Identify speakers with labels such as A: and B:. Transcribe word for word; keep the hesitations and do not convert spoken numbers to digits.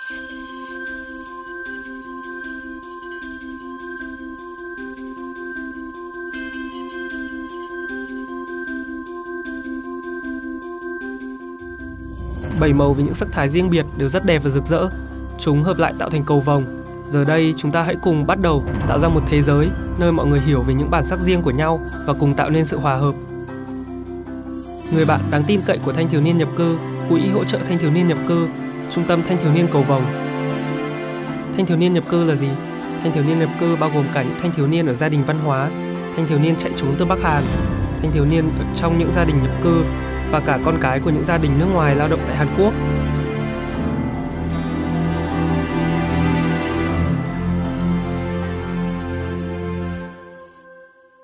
A: Bảy màu với những sắc thái riêng biệt đều rất đẹp và rực rỡ. Chúng hợp lại tạo thành cầu vồng. Giờ đây chúng ta hãy cùng bắt đầu tạo ra một thế giới nơi mọi người hiểu về những bản sắc riêng của nhau và cùng tạo nên sự hòa hợp. Người bạn đáng tin cậy của thanh thiếu niên nhập cư, quỹ hỗ trợ thanh thiếu niên nhập cư, trung tâm thanh thiếu niên cầu vồng. Thanh thiếu niên nhập cư là gì? Thanh thiếu niên nhập cư bao gồm cả những thanh thiếu niên ở gia đình văn hóa, thanh thiếu niên chạy trốn từ Bắc Hàn, thanh thiếu niên ở trong những gia đình nhập cư và cả con cái của những gia đình nước ngoài lao động tại Hàn Quốc.